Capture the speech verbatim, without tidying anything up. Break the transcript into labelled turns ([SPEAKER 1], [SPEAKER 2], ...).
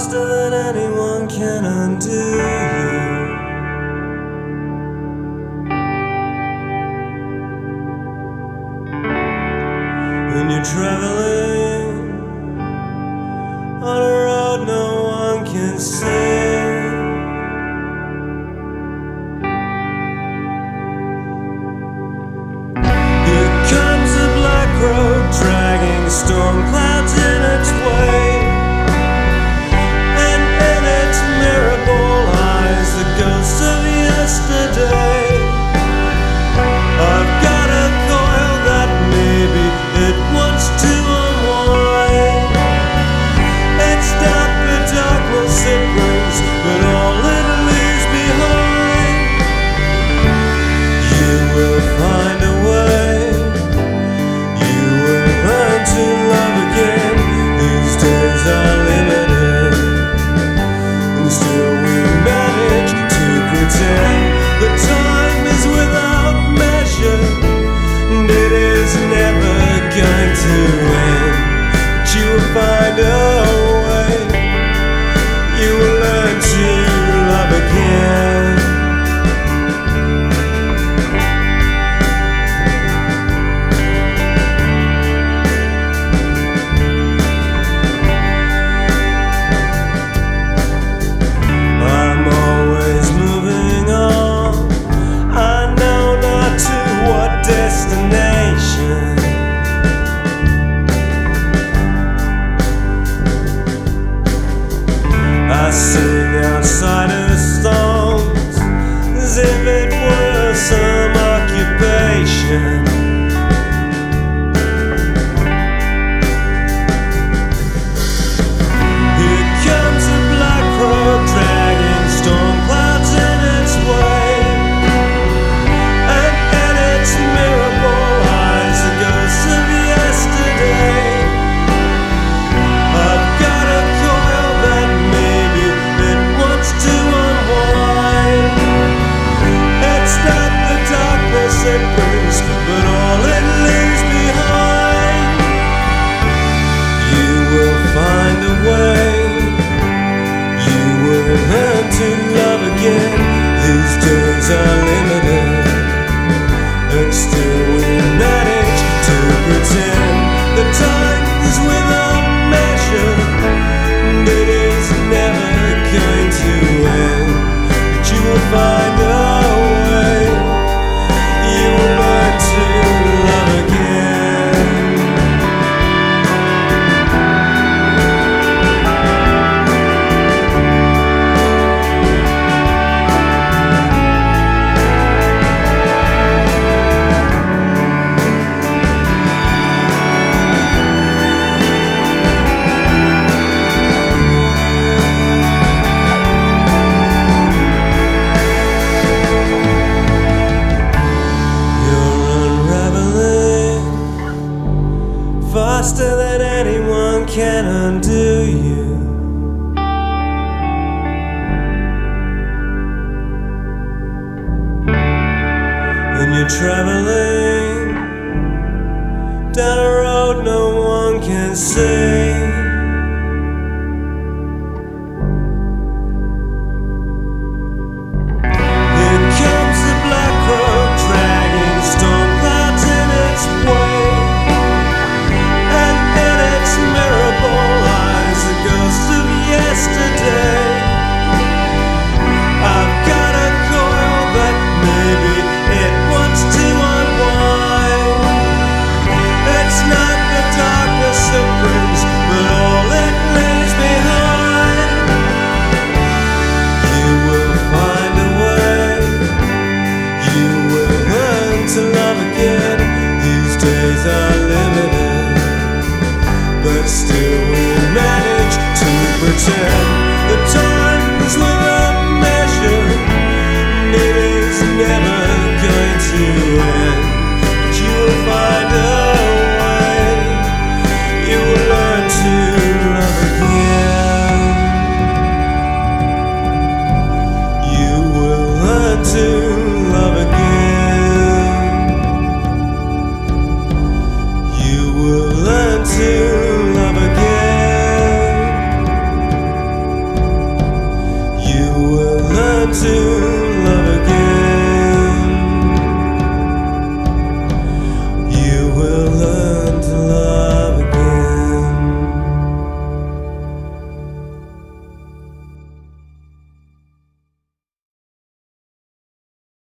[SPEAKER 1] faster than anyone can undo you. When you're traveling on a road no one can see, here comes a black road dragging storm clouds in its way, and in its mirable eyes the ghost of yesterday. I've got a coil that maybe it wants to unwind. It's not the darkness it brings, but all it leaves behind. You will find a way, you will learn to love again. These days are limited, and still we manage to pretend the time is without measure, and it is never going to end. But you will find a way, you will learn to love again. I'm always moving on, I know not to what destination. I sing outsiders' songs as if it were some occupation. Here comes a black road dragging storm clouds in its way, and in its mirable eyes the ghosts of yesterday. I've got a coil that maybe it wants to unwind. It's not the darkness it brings, but all it leaves behind. You will find a way, you will learn to love again. These days are limited, and still we manage to pretend the time is without measure, and it is never going to end. But you will find a way, you will learn to love again. You're unraveling faster than anyone can undo you. When you're traveling